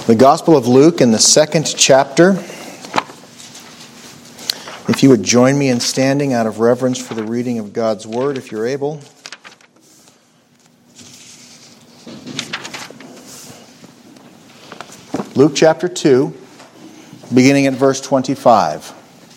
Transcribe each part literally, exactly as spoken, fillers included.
The Gospel of Luke in the second chapter. If you would join me in standing out of reverence for the reading of God's Word, if you're able. Luke chapter two, beginning at verse twenty-five.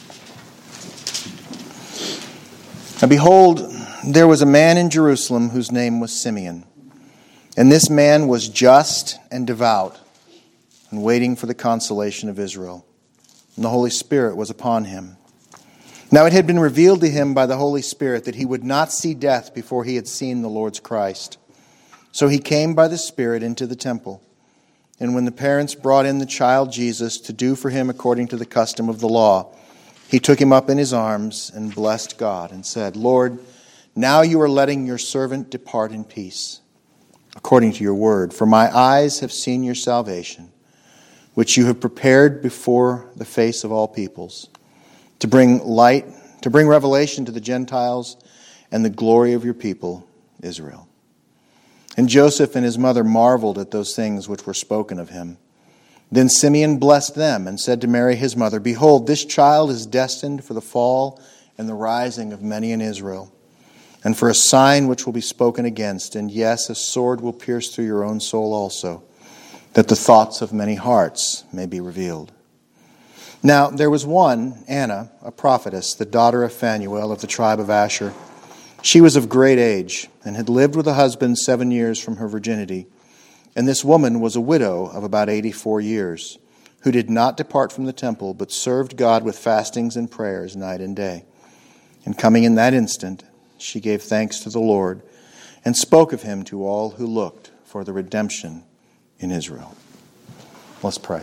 And behold, there was a man in Jerusalem whose name was Simeon. And this man was just and devout, and waiting for the consolation of Israel. And the Holy Spirit was upon him. Now it had been revealed to him by the Holy Spirit that he would not see death before he had seen the Lord's Christ. So he came by the Spirit into the temple. And when the parents brought in the child Jesus to do for him according to the custom of the law, he took him up in his arms and blessed God and said, Lord, now you are letting your servant depart in peace, according to your word. For my eyes have seen your salvation, which you have prepared before the face of all peoples, to bring light, to bring revelation to the Gentiles, and the glory of your people, Israel. And Joseph and his mother marveled at those things which were spoken of him. Then Simeon blessed them and said to Mary his mother, Behold, this child is destined for the fall and the rising of many in Israel, and for a sign which will be spoken against, and yes, a sword will pierce through your own soul also, that the thoughts of many hearts may be revealed. Now there was one, Anna, a prophetess, the daughter of Phanuel of the tribe of Asher. She was of great age, and had lived with a husband seven years from her virginity. And this woman was a widow of about eighty-four years, who did not depart from the temple, but served God with fastings and prayers night and day. And coming in that instant, she gave thanks to the Lord, and spoke of him to all who looked for the redemption in Israel. Let's pray.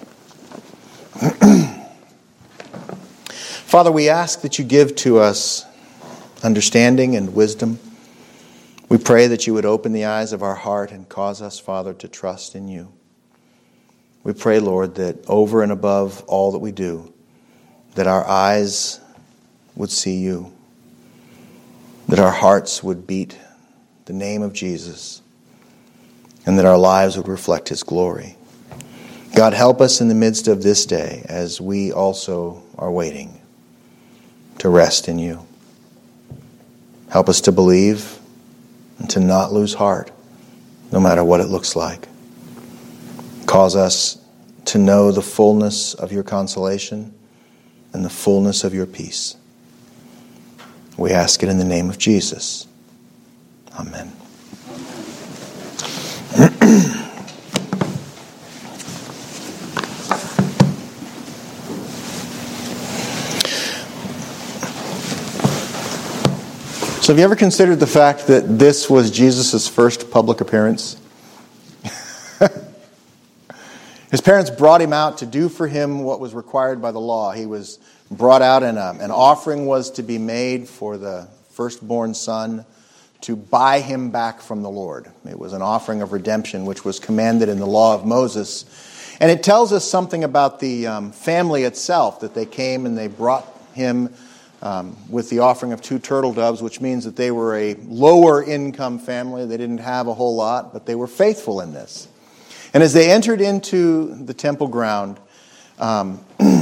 Father, we ask that you give to us understanding and wisdom. We pray that you would open the eyes of our heart and cause us, Father, to trust in you. We pray, Lord, that over and above all that we do, that our eyes would see you, that our hearts would beat the name of Jesus, and that our lives would reflect his glory. God, help us in the midst of this day as we also are waiting to rest in you. Help us to believe and to not lose heart, no matter what it looks like. Cause us to know the fullness of your consolation and the fullness of your peace. We ask it in the name of Jesus. Amen. So have you ever considered the fact that this was Jesus' first public appearance? His parents brought him out to do for him what was required by the law. He was brought out and a, an offering was to be made for the firstborn son to buy him back from the Lord. It was an offering of redemption which was commanded in the law of Moses. And it tells us something about the um, family itself, that they came and they brought him Um, with the offering of two turtle doves, which means that they were a lower income family. They didn't have a whole lot, but they were faithful in this. And as they entered into the temple ground, um,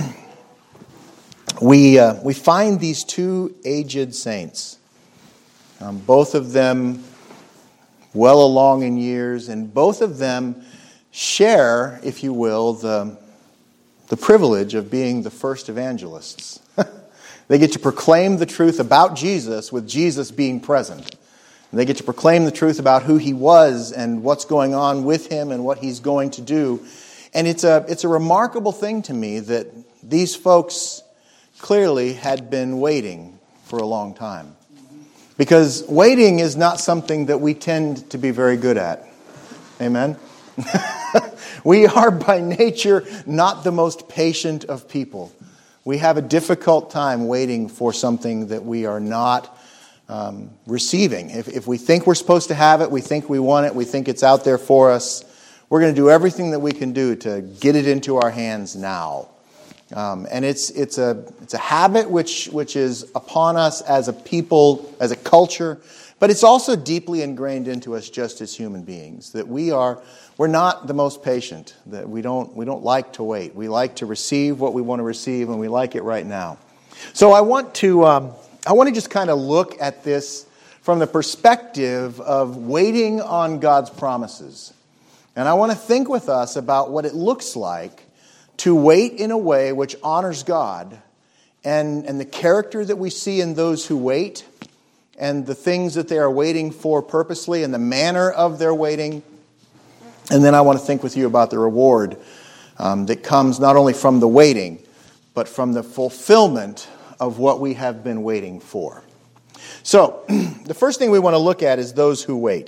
we uh, we find these two aged saints, um, both of them well along in years, and both of them share, if you will, the the privilege of being the first evangelists. They get to proclaim the truth about Jesus with Jesus being present. And they get to proclaim the truth about who he was and what's going on with him and what he's going to do. And it's a it's a remarkable thing to me that these folks clearly had been waiting for a long time. Because waiting is not something that we tend to be very good at. Amen? We are by nature not the most patient of people. We have a difficult time waiting for something that we are not um, receiving. If, if we think we're supposed to have it, we think we want it, we think it's out there for us, we're going to do everything that we can do to get it into our hands now. Um, and it's it's a it's a habit which which is upon us as a people, as a culture, But it's also deeply ingrained into us just as human beings, that we are, we're not the most patient, that we don't, we don't like to wait. We like to receive what we want to receive, and we like it right now. So I want to, um, I want to just kind of look at this from the perspective of waiting on God's promises. And I want to think with us about what it looks like to wait in a way which honors God, and, and the character that we see in those who wait, and the things that they are waiting for purposely, and the manner of their waiting. And then I want to think with you about the reward um, that comes not only from the waiting, but from the fulfillment of what we have been waiting for. So, the first thing we want to look at is those who wait.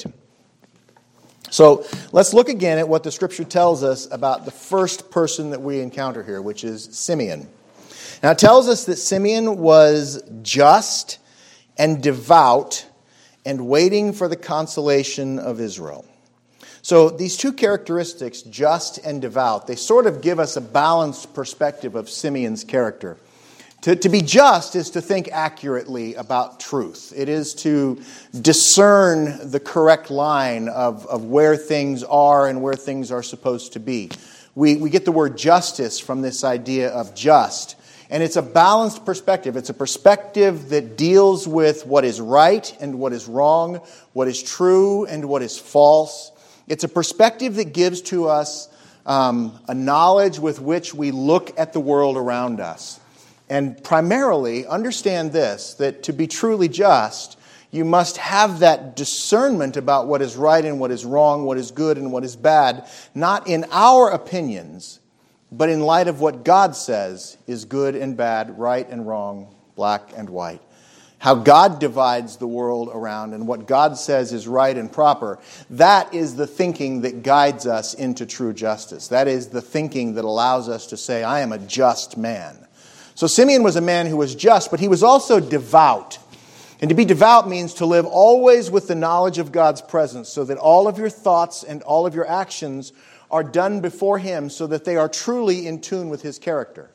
So, let's look again at what the Scripture tells us about the first person that we encounter here, which is Simeon. Now, it tells us that Simeon was just and devout, and waiting for the consolation of Israel. So these two characteristics, just and devout, they sort of give us a balanced perspective of Simeon's character. To, to be just is to think accurately about truth. It is to discern the correct line of, of where things are and where things are supposed to be. We, we get the word justice from this idea of just. And it's a balanced perspective. It's a perspective that deals with what is right and what is wrong, what is true and what is false. It's a perspective that gives to us um, a knowledge with which we look at the world around us. And primarily, understand this, that to be truly just, you must have that discernment about what is right and what is wrong, what is good and what is bad, not in our opinions, but in light of what God says is good and bad, right and wrong, black and white. How God divides the world around and what God says is right and proper, that is the thinking that guides us into true justice. That is the thinking that allows us to say, I am a just man. So Simeon was a man who was just, but he was also devout. And to be devout means to live always with the knowledge of God's presence, so that all of your thoughts and all of your actions are done before Him, so that they are truly in tune with His character.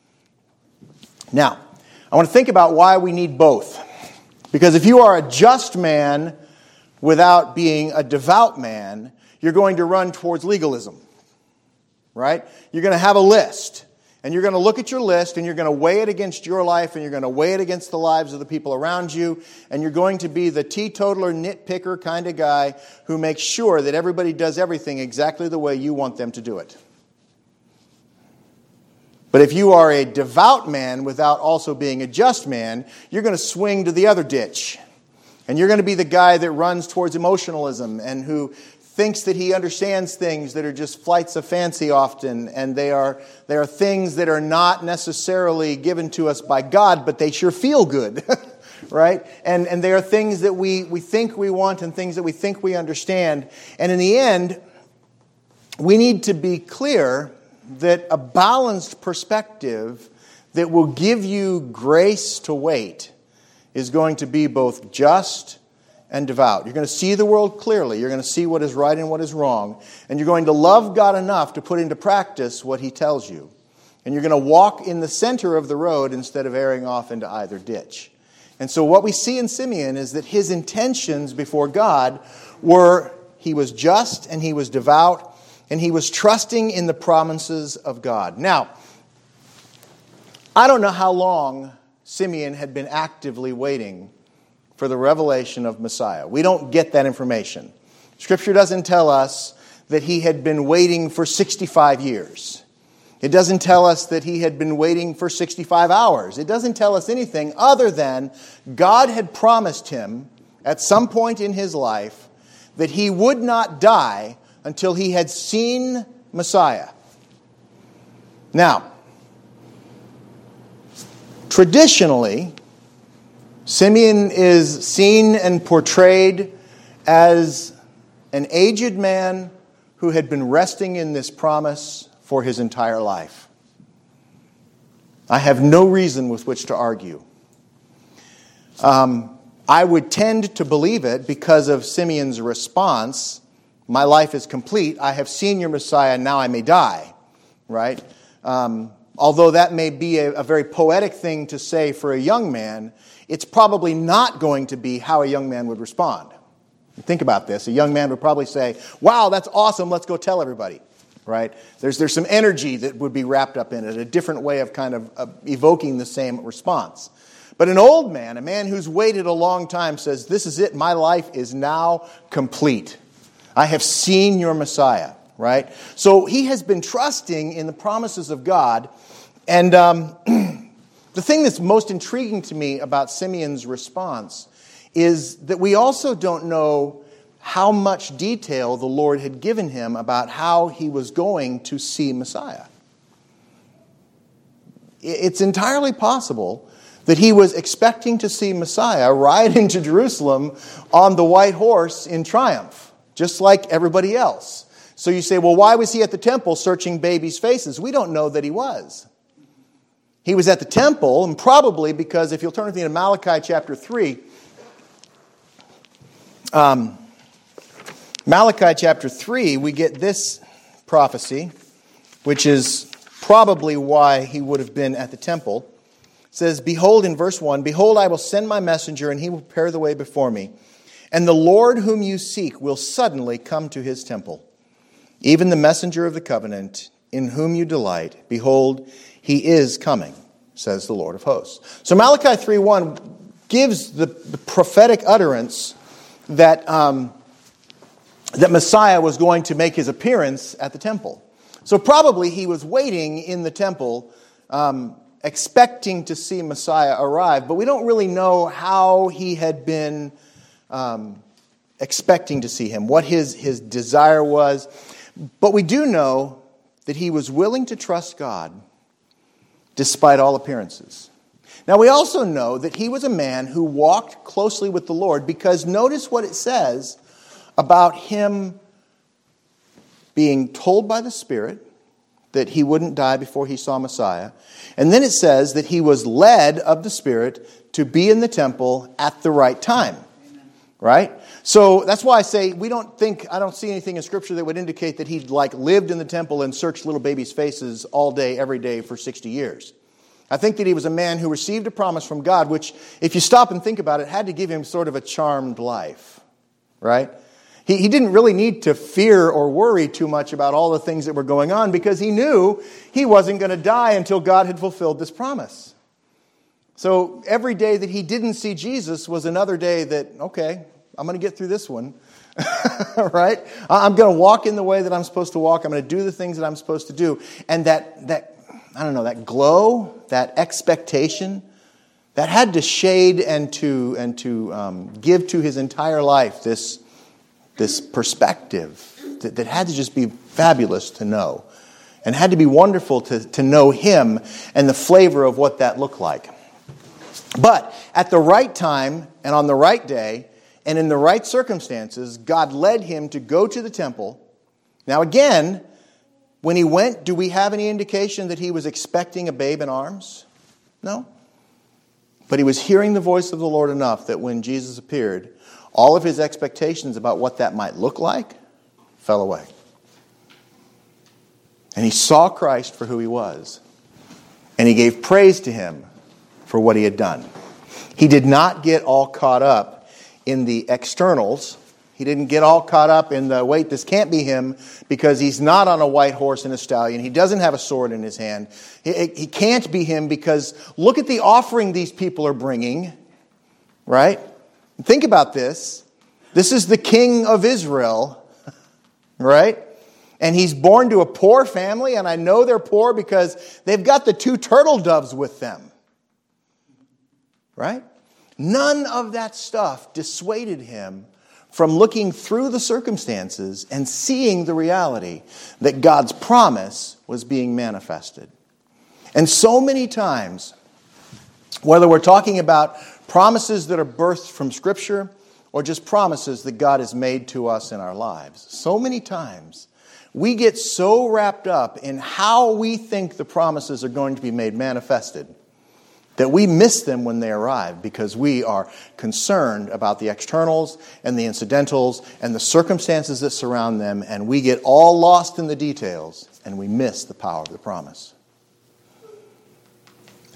Now, I want to think about why we need both. Because if you are a just man without being a devout man, you're going to run towards legalism. Right? You're going to have a list. And you're going to look at your list and you're going to weigh it against your life and you're going to weigh it against the lives of the people around you. And you're going to be the teetotaler, nitpicker kind of guy who makes sure that everybody does everything exactly the way you want them to do it. But if you are a devout man without also being a just man, you're going to swing to the other ditch. And you're going to be the guy that runs towards emotionalism and who thinks that he understands things that are just flights of fancy often, and they are they are things that are not necessarily given to us by God, but they sure feel good, right? And and they are things that we, we think we want and things that we think we understand. And in the end, we need to be clear that a balanced perspective that will give you grace to wait is going to be both just and devout. You're going to see the world clearly. You're going to see what is right and what is wrong. And you're going to love God enough to put into practice what He tells you. And you're going to walk in the center of the road instead of erring off into either ditch. And so what we see in Simeon is that his intentions before God were he was just and he was devout and he was trusting in the promises of God. Now, I don't know how long Simeon had been actively waiting for the revelation of Messiah. We don't get that information. Scripture doesn't tell us that he had been waiting for sixty-five years. It doesn't tell us that he had been waiting for sixty-five hours. It doesn't tell us anything other than God had promised him at some point in his life that he would not die until he had seen Messiah. Now, traditionally, Simeon is seen and portrayed as an aged man who had been resting in this promise for his entire life. I have no reason with which to argue. Um, I would tend to believe it because of Simeon's response. My life is complete. I have seen your Messiah. Now I may die. Right? Um, although that may be a, a very poetic thing to say for a young man, it's probably not going to be how a young man would respond. Think about this. A young man would probably say, wow, that's awesome, let's go tell everybody. Right? There's, there's some energy that would be wrapped up in it, a different way of kind of uh, evoking the same response. But an old man, a man who's waited a long time, says, this is it, my life is now complete. I have seen your Messiah, right? So he has been trusting in the promises of God. And um, the thing that's most intriguing to me about Simeon's response is that we also don't know how much detail the Lord had given him about how he was going to see Messiah. It's entirely possible that he was expecting to see Messiah ride into Jerusalem on the white horse in triumph, just like everybody else. So you say, well, why was he at the temple searching babies' faces? We don't know that he was. He was at the temple, and probably because, if you'll turn with me to Malachi chapter three, um, Malachi chapter three, we get this prophecy, which is probably why he would have been at the temple. It says, behold, in verse one, behold, I will send my messenger, and he will prepare the way before me. And the Lord whom you seek will suddenly come to his temple. Even the messenger of the covenant, in whom you delight, behold, he is coming, says the Lord of hosts. So Malachi three one gives the, the prophetic utterance that... Um, that Messiah was going to make his appearance at the temple. So probably he was waiting in the temple, um, expecting to see Messiah arrive, but we don't really know how he had been um, expecting to see him, what his, his desire was. But we do know that he was willing to trust God despite all appearances. Now we also know that he was a man who walked closely with the Lord, because notice what it says about him being told by the Spirit that he wouldn't die before he saw Messiah. And then it says that he was led of the Spirit to be in the temple at the right time. Amen. Right? So that's why I say we don't think, I don't see anything in Scripture that would indicate that he like lived in the temple and searched little babies' faces all day, every day for sixty years. I think that he was a man who received a promise from God, which, if you stop and think about it, had to give him sort of a charmed life. Right? He, he didn't really need to fear or worry too much about all the things that were going on, because he knew he wasn't going to die until God had fulfilled this promise. So every day that he didn't see Jesus was another day that, okay, I'm going to get through this one. Right? I'm going to walk in the way that I'm supposed to walk. I'm going to do the things that I'm supposed to do. And that, that I don't know, that glow, that expectation, that had to shade and to, and to um, give to his entire life this This perspective that, that had to just be fabulous to know, and had to be wonderful to, to know him and the flavor of what that looked like. But at the right time and on the right day and in the right circumstances, God led him to go to the temple. Now again, when he went, do we have any indication that he was expecting a babe in arms? No. But he was hearing the voice of the Lord enough that when Jesus appeared, all of his expectations about what that might look like fell away. And he saw Christ for who he was. And he gave praise to him for what he had done. He did not get all caught up in the externals. He didn't get all caught up in the, wait, this can't be him because he's not on a white horse and a stallion. He doesn't have a sword in his hand. He, he can't be him because look at the offering these people are bringing. Right? Think about this. This is the king of Israel, right? And he's born to a poor family, and I know they're poor because they've got the two turtle doves with them, right? None of that stuff dissuaded him from looking through the circumstances and seeing the reality that God's promise was being manifested. And so many times, whether we're talking about promises that are birthed from Scripture or just promises that God has made to us in our lives, so many times we get so wrapped up in how we think the promises are going to be made manifested that we miss them when they arrive because we are concerned about the externals and the incidentals and the circumstances that surround them, and we get all lost in the details and we miss the power of the promise.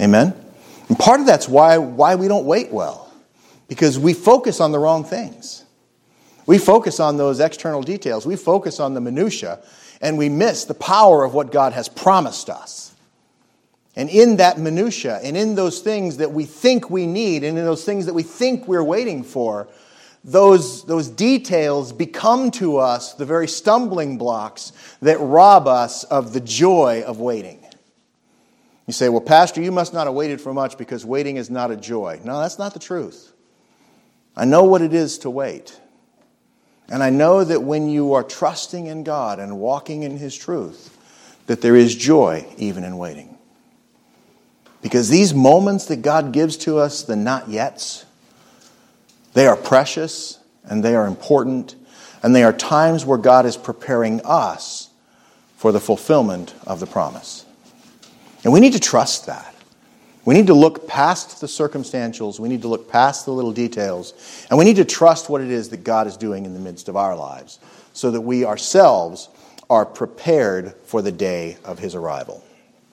Amen? And part of that's why, why we don't wait well. Because we focus on the wrong things. We focus on those external details. We focus on the minutia, and we miss the power of what God has promised us. And in that minutia, and in those things that we think we need, and in those things that we think we're waiting for, those, those details become to us the very stumbling blocks that rob us of the joy of waiting. You say, well, Pastor, you must not have waited for much because waiting is not a joy. No, that's not the truth. I know what it is to wait. And I know that when you are trusting in God and walking in His truth, that there is joy even in waiting. Because these moments that God gives to us, the not yets, they are precious and they are important. And they are times where God is preparing us for the fulfillment of the promise. And we need to trust that. We need to look past the circumstantials. We need to look past the little details. And we need to trust what it is that God is doing in the midst of our lives so that we ourselves are prepared for the day of His arrival.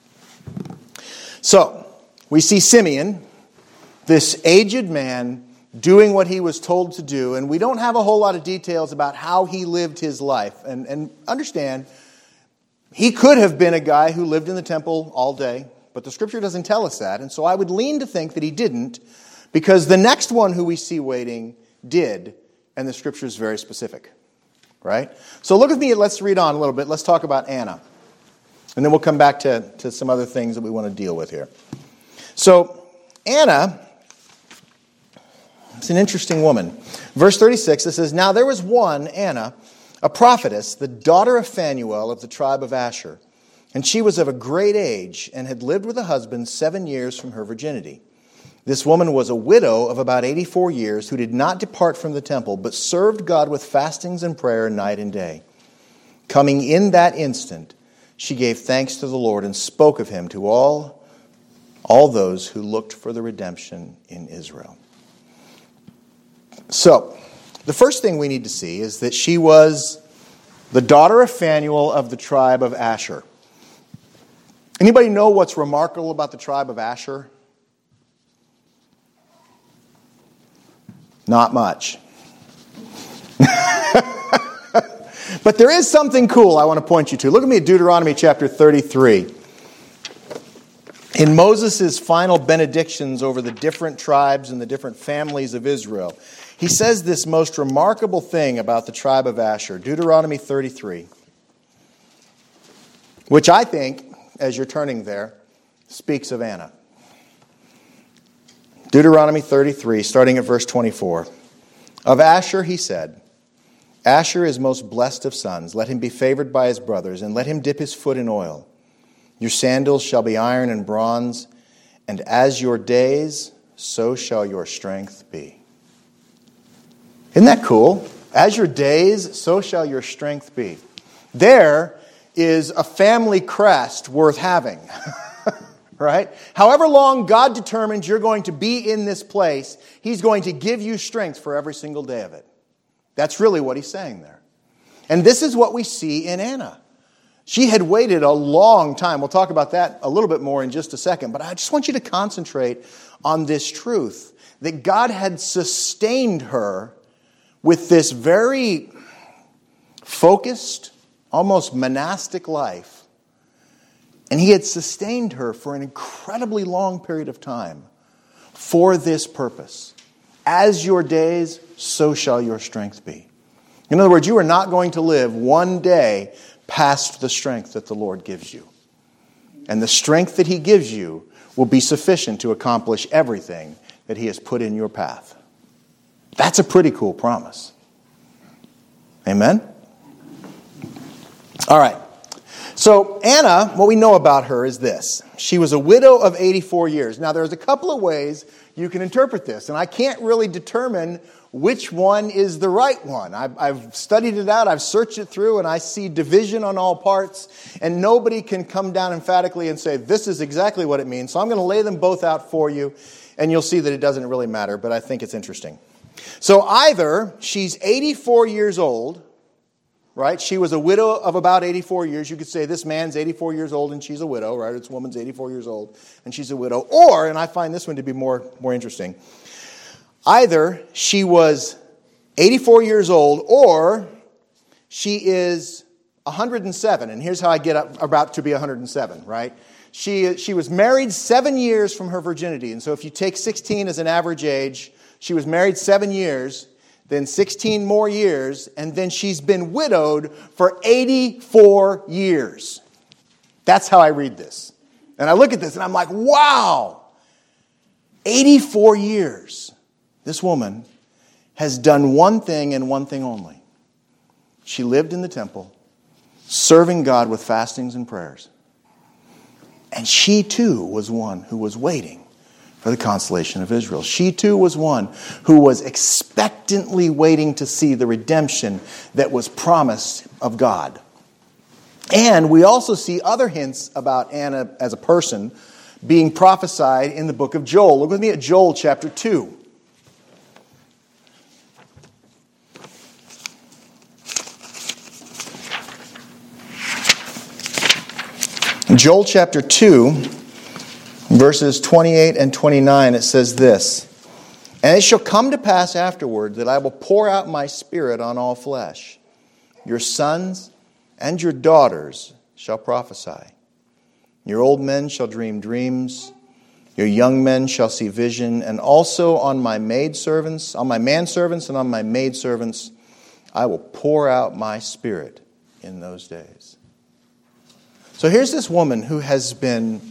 So, we see Simeon, this aged man, doing what he was told to do. And we don't have a whole lot of details about how he lived his life. And, and understand, he could have been a guy who lived in the temple all day. But the Scripture doesn't tell us that. And so I would lean to think that he didn't, because the next one who we see waiting did, and the Scripture is very specific. Right? So look with me, let's read on a little bit. Let's talk about Anna. And then we'll come back to, to some other things that we want to deal with here. So, Anna is an interesting woman. Verse thirty-six, it says, Now there was one, Anna, a prophetess, the daughter of Phanuel of the tribe of Asher. And she was of a great age and had lived with a husband seven years from her virginity. This woman was a widow of about eighty-four years who did not depart from the temple, but served God with fastings and prayer night and day. Coming in that instant, she gave thanks to the Lord and spoke of Him to all, all those who looked for the redemption in Israel. So, the first thing we need to see is that she was the daughter of Phanuel of the tribe of Asher. Anybody know what's remarkable about the tribe of Asher? Not much. But there is something cool I want to point you to. Look at me at Deuteronomy chapter thirty-three. In Moses' final benedictions over the different tribes and the different families of Israel, he says this most remarkable thing about the tribe of Asher. Deuteronomy thirty-three. Which I think, as you're turning there, speaks of Anna. Deuteronomy thirty-three, starting at verse twenty-four. Of Asher he said, Asher is most blessed of sons. Let him be favored by his brothers, and let him dip his foot in oil. Your sandals shall be iron and bronze, and as your days, so shall your strength be. Isn't that cool? As your days, so shall your strength be. There is a family crest worth having. Right? However long God determines you're going to be in this place, He's going to give you strength for every single day of it. That's really what He's saying there. And this is what we see in Anna. She had waited a long time. We'll talk about that a little bit more in just a second. But I just want you to concentrate on this truth, that God had sustained her with this very focused, almost monastic life. And He had sustained her for an incredibly long period of time for this purpose. As your days, so shall your strength be. In other words, you are not going to live one day past the strength that the Lord gives you. And the strength that He gives you will be sufficient to accomplish everything that He has put in your path. That's a pretty cool promise. Amen? All right. So Anna, what we know about her is this. She was a widow of eighty-four years. Now there's a couple of ways you can interpret this, and I can't really determine which one is the right one. I've, I've studied it out, I've searched it through, and I see division on all parts, and nobody can come down emphatically and say, this is exactly what it means. So I'm going to lay them both out for you, and you'll see that it doesn't really matter, but I think it's interesting. So either she's eighty-four years old, right? She was a widow of about eighty-four years. You could say this man's eighty-four years old and she's a widow, right? This woman's eighty-four years old and she's a widow. Or, and I find this one to be more, more interesting, either she was eighty-four years old or she is one hundred seven. And here's how I get up, about to be one hundred seven, right? She, she was married seven years from her virginity. And so if you take sixteen as an average age, she was married seven years, then sixteen more years, and then she's been widowed for eighty-four years. That's how I read this. And I look at this and I'm like, wow, eighty-four years. This woman has done one thing and one thing only. She lived in the temple, serving God with fastings and prayers. And she too was one who was waiting for the consolation of Israel. She too was one who was expectantly waiting to see the redemption that was promised of God. And we also see other hints about Anna as a person being prophesied in the book of Joel. Look with me at Joel chapter two. In Joel chapter two, verses twenty-eight and twenty-nine, it says this, "And it shall come to pass afterward that I will pour out my spirit on all flesh. Your sons and your daughters shall prophesy. Your old men shall dream dreams. Your young men shall see vision. And also on my maidservants, on my manservants and on my maidservants, I will pour out my spirit in those days." So here's this woman who has been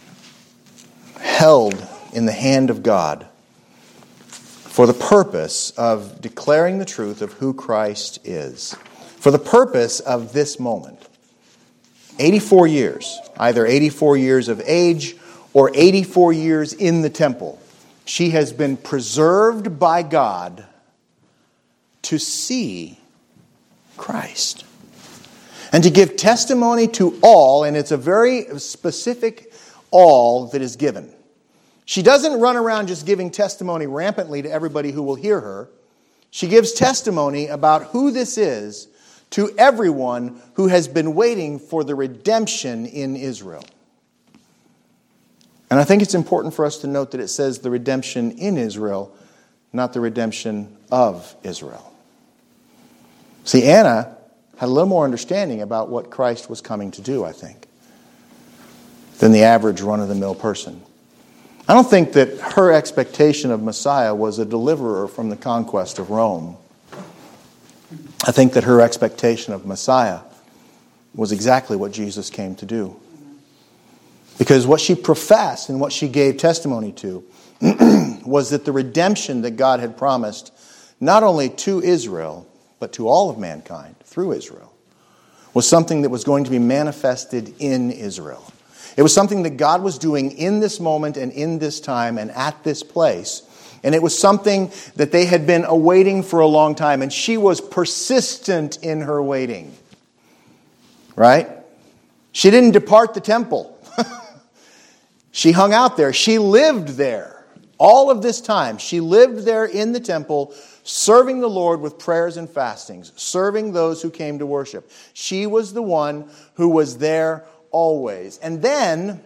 held in the hand of God for the purpose of declaring the truth of who Christ is. For the purpose of this moment. eighty-four years, either eighty-four years of age or eighty-four years in the temple. She has been preserved by God to see Christ. And to give testimony to all, and it's a very specific all that is given. She doesn't run around just giving testimony rampantly to everybody who will hear her. She gives testimony about who this is to everyone who has been waiting for the redemption in Israel. And I think it's important for us to note that it says the redemption in Israel, not the redemption of Israel. See, Anna had a little more understanding about what Christ was coming to do, I think, than the average run-of-the-mill person. I don't think that her expectation of Messiah was a deliverer from the conquest of Rome. I think that her expectation of Messiah was exactly what Jesus came to do. Because what she professed and what she gave testimony to was that the redemption that God had promised, not only to Israel, but to all of mankind through Israel, was something that was going to be manifested in Israel. It was something that God was doing in this moment and in this time and at this place. And it was something that they had been awaiting for a long time. And she was persistent in her waiting. Right? She didn't depart the temple. She hung out there. She lived there. All of this time, she lived there in the temple, serving the Lord with prayers and fastings, serving those who came to worship. She was the one who was there always. And then,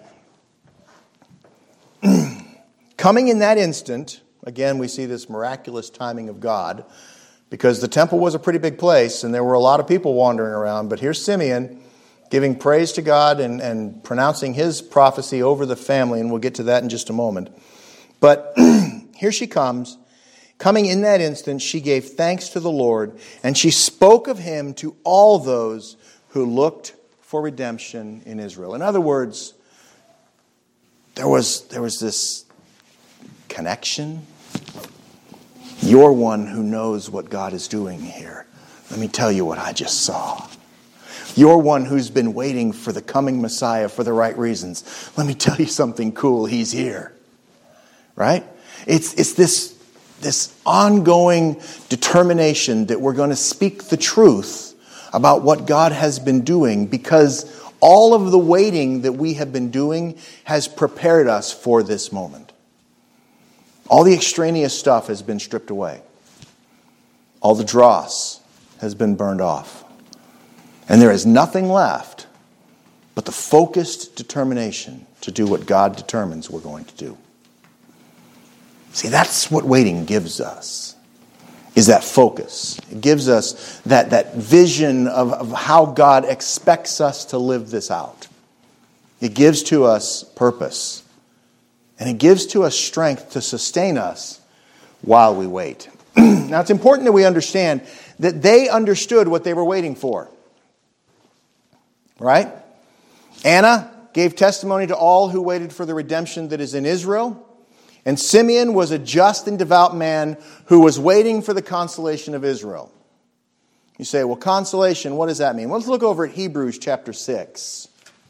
coming in that instant, again, we see this miraculous timing of God, because the temple was a pretty big place and there were a lot of people wandering around. But here's Simeon giving praise to God and, and pronouncing his prophecy over the family, and we'll get to that in just a moment. But here she comes. Coming in that instant, she gave thanks to the Lord, and she spoke of him to all those who looked for redemption in Israel. In other words, there was, there was this connection. You're one who knows what God is doing here. Let me tell you what I just saw. You're one who's been waiting for the coming Messiah for the right reasons. Let me tell you something cool. He's here. Right? It's, it's this, this ongoing determination that we're going to speak the truth about what God has been doing, because all of the waiting that we have been doing has prepared us for this moment. All the extraneous stuff has been stripped away. All the dross has been burned off. And there is nothing left but the focused determination to do what God determines we're going to do. See, that's what waiting gives us, is that focus. It gives us that, that vision of, of how God expects us to live this out. It gives to us purpose. And it gives to us strength to sustain us while we wait. Now, it's important that we understand that they understood what they were waiting for. Right? Anna gave testimony to all who waited for the redemption that is in Israel. And Simeon was a just and devout man who was waiting for the consolation of Israel. You say, well, consolation, what does that mean? Well, let's look over at Hebrews chapter six.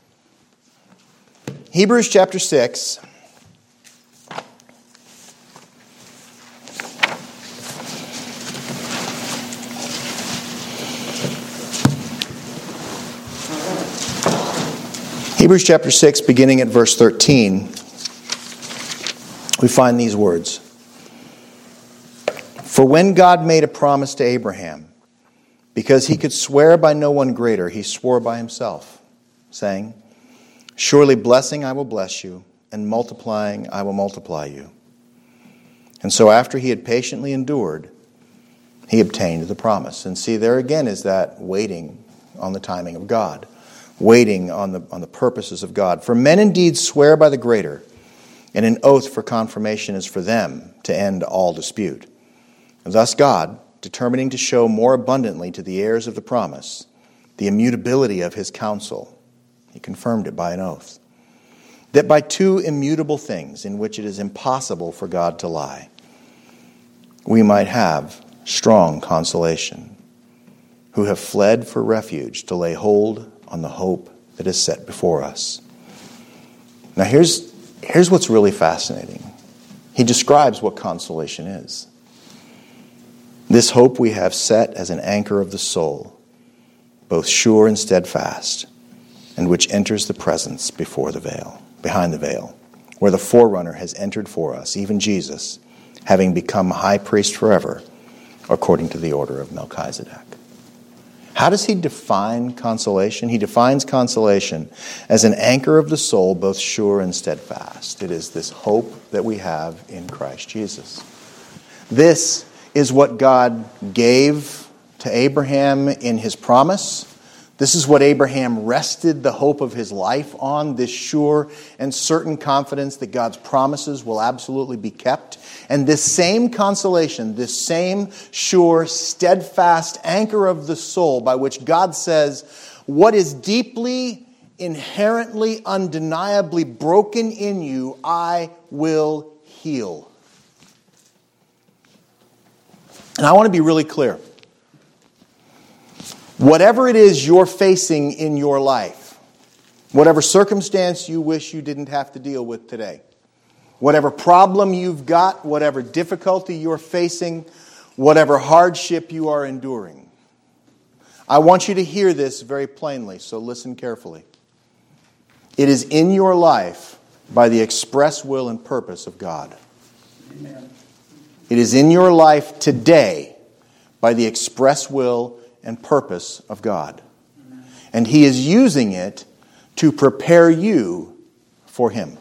Hebrews chapter six. Hebrews chapter six, beginning at verse thirteen, we find these words. For when God made a promise to Abraham, because he could swear by no one greater, he swore by himself, saying, surely blessing I will bless you, and multiplying I will multiply you. And so after he had patiently endured, he obtained the promise. And see, there again is that waiting on the timing of God. Waiting on the, on the purposes of God. For men indeed swear by the greater, and an oath for confirmation is for them to end all dispute. And thus God, determining to show more abundantly to the heirs of the promise the immutability of his counsel, he confirmed it by an oath, that by two immutable things in which it is impossible for God to lie, we might have strong consolation, who have fled for refuge to lay hold on the hope that is set before us. Now here's, here's what's really fascinating. He describes what consolation is. This hope we have set as an anchor of the soul, both sure and steadfast, and which enters the presence before the veil, behind the veil, where the forerunner has entered for us, even Jesus, having become high priest forever, according to the order of Melchizedek. How does he define consolation? He defines consolation as an anchor of the soul, both sure and steadfast. It is this hope that we have in Christ Jesus. This is what God gave to Abraham in his promise. This is what Abraham rested the hope of his life on, this sure and certain confidence that God's promises will absolutely be kept. And this same consolation, this same sure, steadfast anchor of the soul by which God says, what is deeply, inherently, undeniably broken in you, I will heal. And I want to be really clear. Whatever it is you're facing in your life, whatever circumstance you wish you didn't have to deal with today, whatever problem you've got, whatever difficulty you're facing, whatever hardship you are enduring, I want you to hear this very plainly, so listen carefully. It is in your life by the express will and purpose of God. Amen. It is in your life today by the express will and purpose of God. And He is using it to prepare you for Him.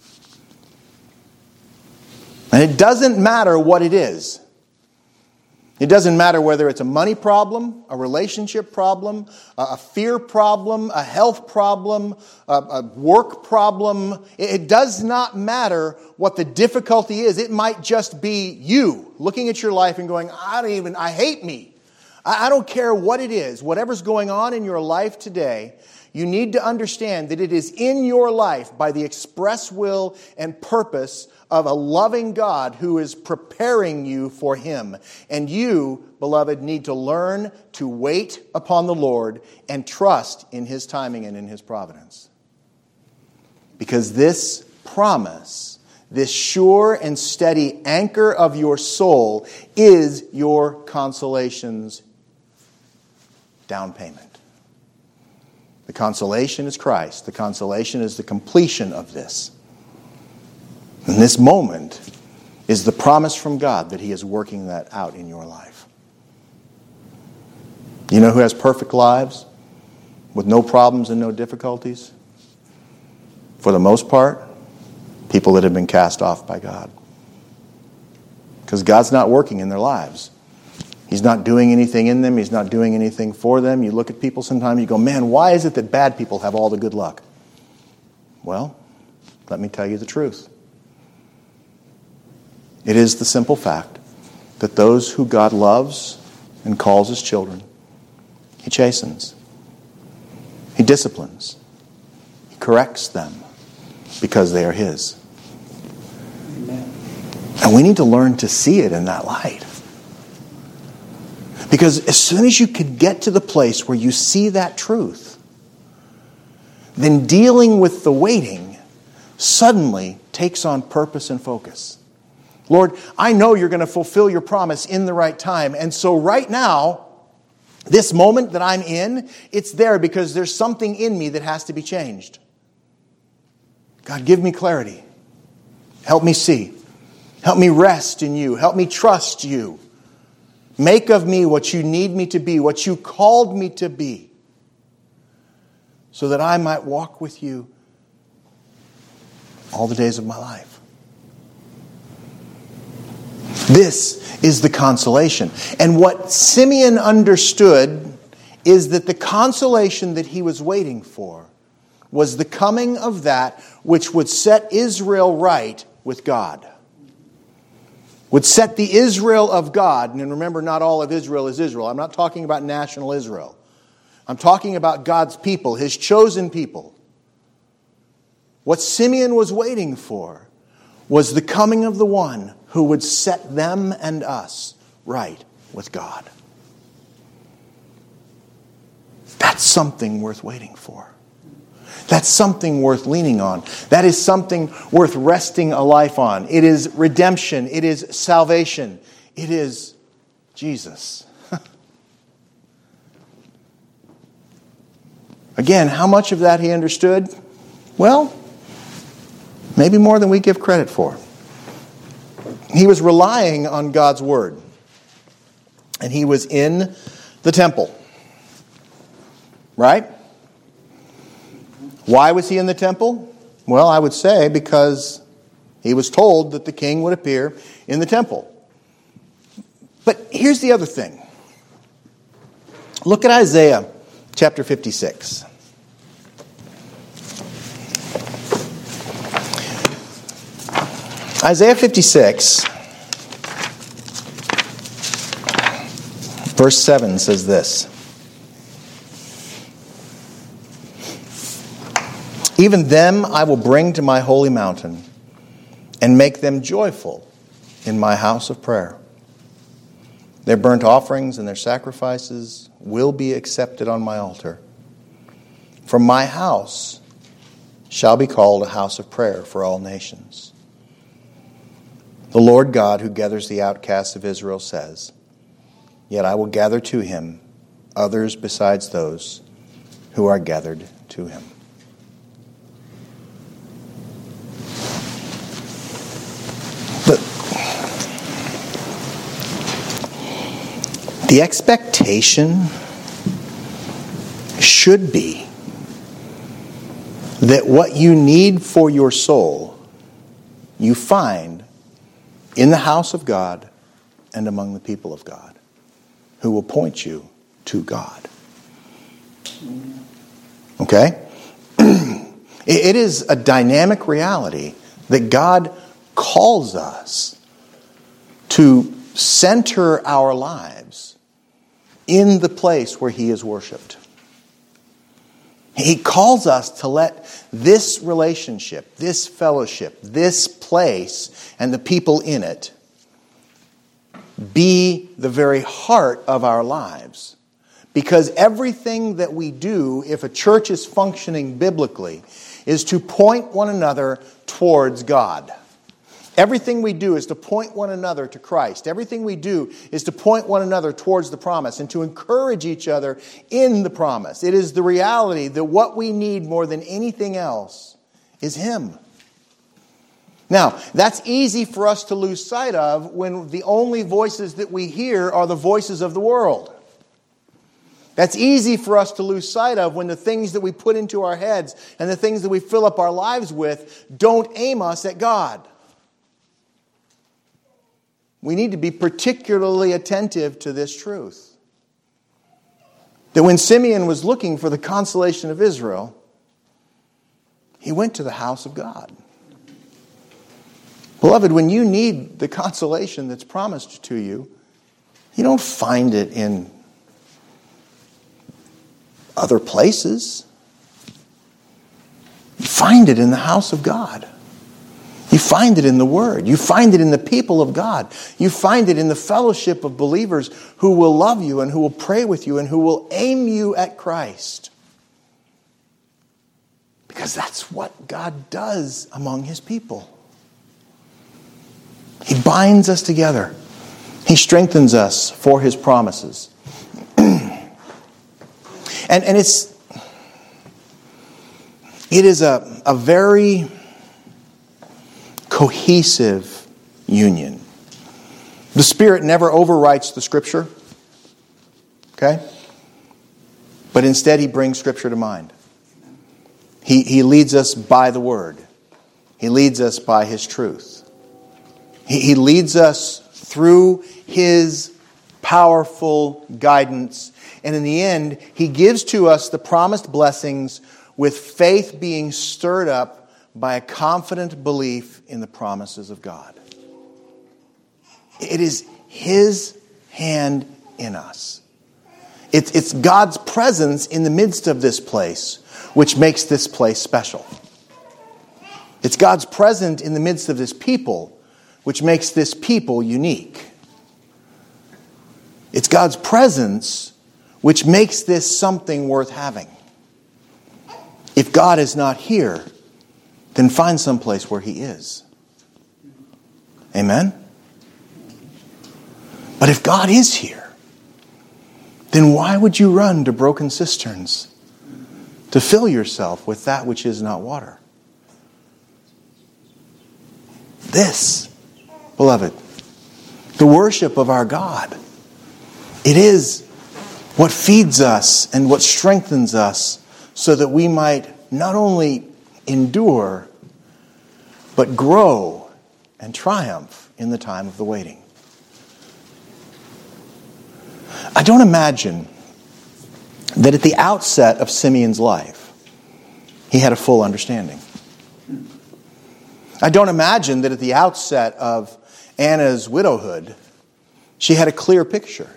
And it doesn't matter what it is. It doesn't matter whether it's a money problem, a relationship problem, a fear problem, a health problem, a work problem. It does not matter what the difficulty is. It might just be you looking at your life and going, I don't even, I hate me. I don't care what it is. Whatever's going on in your life today, you need to understand that it is in your life by the express will and purpose of a loving God who is preparing you for Him. And you, beloved, need to learn to wait upon the Lord and trust in His timing and in His providence. Because this promise, this sure and steady anchor of your soul, is your consolation's down payment. The consolation is Christ. The consolation is the completion of this. And this moment is the promise from God that He is working that out in your life. You know who has perfect lives? with no problems and no difficulties? For the most part, people that have been cast off by God. Because God's not working in their lives. He's not doing anything in them. He's not doing anything for them. You look at people sometimes, you go, man, why is it that bad people have all the good luck? Well, let me tell you the truth. It is the simple fact that those who God loves and calls his children, he chastens. He disciplines. He corrects them because they are his. Amen. And we need to learn to see it in that light. Because as soon as you can get to the place where you see that truth, then dealing with the waiting suddenly takes on purpose and focus. Lord, I know you're going to fulfill your promise in the right time. And so right now, this moment that I'm in, it's there because there's something in me that has to be changed. God, give me clarity. Help me see. Help me rest in you. Help me trust you. Make of me what you need me to be, what you called me to be, so that I might walk with you all the days of my life. This is the consolation. And what Simeon understood is that the consolation that he was waiting for was the coming of that which would set Israel right with God. Would set the Israel of God, and remember, not all of Israel is Israel. I'm not talking about national Israel. I'm talking about God's people, his chosen people. What Simeon was waiting for was the coming of the one who would set them and us right with God. That's something worth waiting for. That's something worth leaning on. That is something worth resting a life on. It is redemption. It is salvation. It is Jesus. Again, how much of that he understood? Well, maybe more than we give credit for. He was relying on God's word. And he was in the temple. Right? Why was he in the temple? Well, I would say because he was told that the king would appear in the temple. But here's the other thing. Look at Isaiah chapter fifty-six. Isaiah fifty-six, verse seven says this. Even them I will bring to my holy mountain and make them joyful in my house of prayer. Their burnt offerings and their sacrifices will be accepted on my altar. For my house shall be called a house of prayer for all nations. The Lord God who gathers the outcasts of Israel says, Yet I will gather to him others besides those who are gathered to him. The expectation should be that what you need for your soul, you find in the house of God and among the people of God, who will point you to God. Okay? It is a dynamic reality that God calls us to center our lives in the place where he is worshipped. He calls us to let this relationship, this fellowship, this place, and the people in it be the very heart of our lives. Because everything that we do, if a church is functioning biblically, is to point one another towards God. Everything we do is to point one another to Christ. Everything we do is to point one another towards the promise and to encourage each other in the promise. It is the reality that what we need more than anything else is him. Now, that's easy for us to lose sight of when the only voices that we hear are the voices of the world. That's easy for us to lose sight of when the things that we put into our heads and the things that we fill up our lives with don't aim us at God. We need to be particularly attentive to this truth. That when Simeon was looking for the consolation of Israel, he went to the house of God. Beloved, when you need the consolation that's promised to you, you don't find it in other places. You find it in the house of God. You find it in the Word. You find it in the people of God. You find it in the fellowship of believers who will love you and who will pray with you and who will aim you at Christ. Because that's what God does among His people. He binds us together. He strengthens us for His promises. And, and it's it is a, a very cohesive union. The Spirit never overwrites the Scripture. Okay? But instead He brings Scripture to mind. He, he leads us by the Word. He leads us by His truth. He, he leads us through His powerful guidance. And in the end, He gives to us the promised blessings with faith being stirred up by a confident belief in the promises of God. It is His hand in us. It's, it's God's presence in the midst of this place which makes this place special. It's God's presence in the midst of this people which makes this people unique. It's God's presence which makes this something worth having. If God is not here, then find some place where He is. Amen? But if God is here, then why would you run to broken cisterns to fill yourself with that which is not water? This, beloved, the worship of our God, it is what feeds us and what strengthens us so that we might not only endure, but grow and triumph in the time of the waiting. I don't imagine that at the outset of Simeon's life, he had a full understanding. I don't imagine that at the outset of Anna's widowhood, she had a clear picture.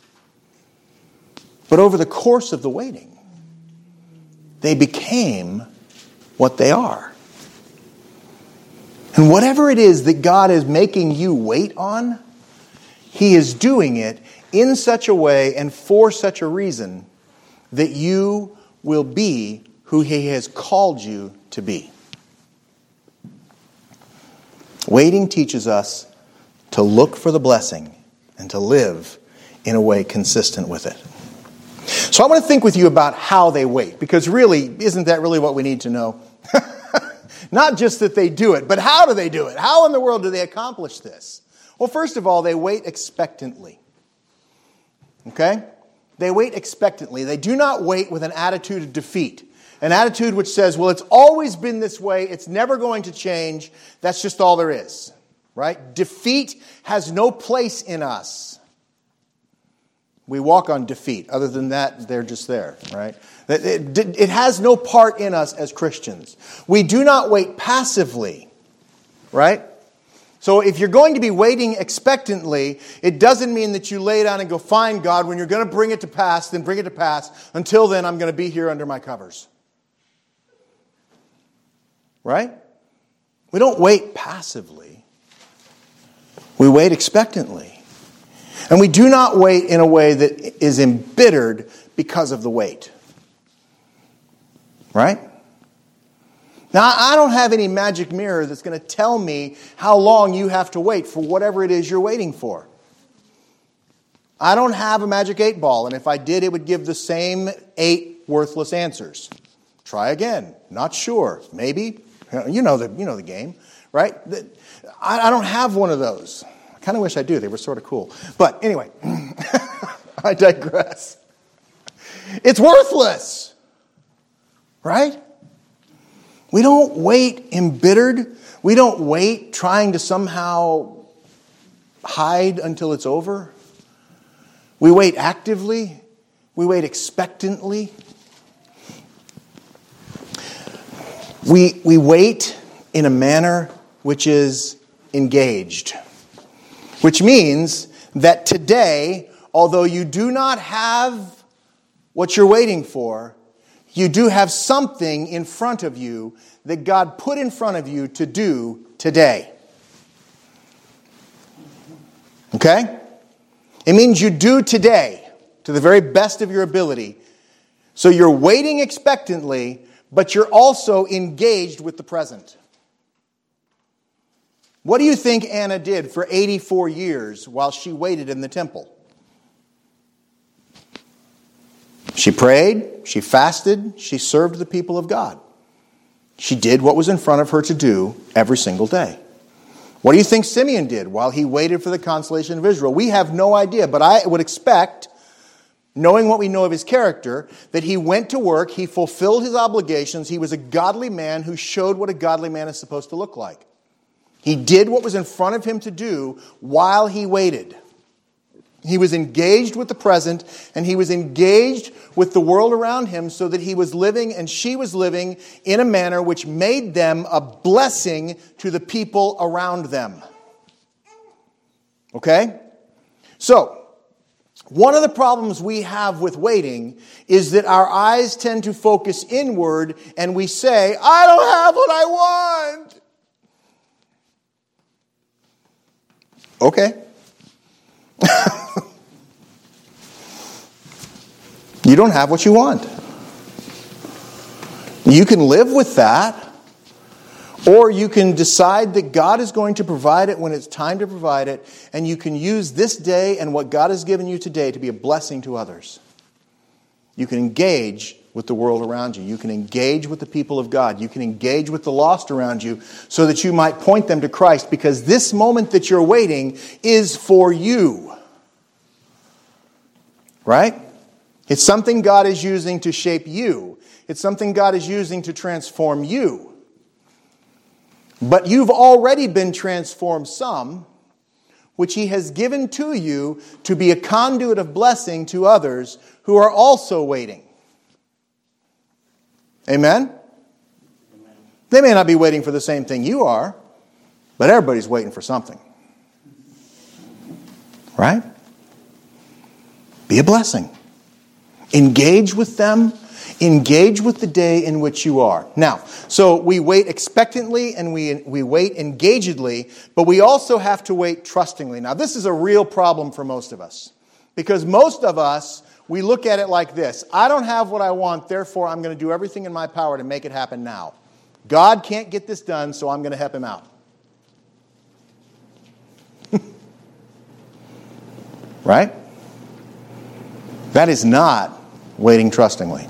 But over the course of the waiting, they became what they are. And whatever it is that God is making you wait on, He is doing it in such a way and for such a reason that you will be who He has called you to be. Waiting teaches us to look for the blessing and to live in a way consistent with it. So I want to think with you about how they wait, because really, isn't that really what we need to know? Not just that they do it, but how do they do it? How in the world do they accomplish this? Well, first of all, they wait expectantly. Okay? They wait expectantly. They do not wait with an attitude of defeat. An attitude which says, well, it's always been this way. It's never going to change. That's just all there is. Right? Defeat has no place in us. We walk on defeat. Other than that, they're just there. Right? It, it, it has no part in us as Christians. We do not wait passively. Right? So if you're going to be waiting expectantly, it doesn't mean that you lay down and go find God. When you're going to bring it to pass, then bring it to pass. Until then, I'm going to be here under my covers. Right? We don't wait passively. We wait expectantly. And we do not wait in a way that is embittered because of the wait. Right? Now, I don't have any magic mirror that's going to tell me how long you have to wait for whatever it is you're waiting for. I don't have a magic eight ball, and if I did, it would give the same eight worthless answers. Try again. Not sure. Maybe. You know the, you know the game, right? I, I don't have one of those. I kind of wish I do. They were sort of cool. But anyway, I digress. It's worthless. Right? We don't wait embittered. We don't wait trying to somehow hide until it's over. We wait actively. We wait expectantly. We, we wait in a manner which is engaged. Which means that today, although you do not have what you're waiting for, you do have something in front of you that God put in front of you to do today. Okay? It means you do today to the very best of your ability. So you're waiting expectantly, but you're also engaged with the present. What do you think Anna did for eighty-four years while she waited in the temple? She prayed, she fasted, she served the people of God. She did what was in front of her to do every single day. What do you think Simeon did while he waited for the consolation of Israel? We have no idea, but I would expect, knowing what we know of his character, that he went to work, he fulfilled his obligations, he was a godly man who showed what a godly man is supposed to look like. He did what was in front of him to do while he waited. He was engaged with the present, and he was engaged with the world around him so that he was living and she was living in a manner which made them a blessing to the people around them. Okay? So, one of the problems we have with waiting is that our eyes tend to focus inward and we say, I don't have what I want. Okay. You don't have what you want. You can live with that, or you can decide that God is going to provide it when it's time to provide it, and you can use this day and what God has given you today to be a blessing to others. You can engage with the world around you. You can engage with the people of God. You can engage with the lost around you so that you might point them to Christ, because this moment that you're waiting is for you. Right? It's something God is using to shape you. It's something God is using to transform you. But you've already been transformed some, which He has given to you to be a conduit of blessing to others who are also waiting. Amen? Amen? They may not be waiting for the same thing you are, but everybody's waiting for something. Right? Be a blessing. Engage with them. Engage with the day in which you are. Now, so we wait expectantly and we, we wait engagedly, but we also have to wait trustingly. Now, this is a real problem for most of us. Because most of us, we look at it like this. I don't have what I want, therefore I'm going to do everything in my power to make it happen now. God can't get this done, so I'm going to help Him out. Right? That is not waiting trustingly.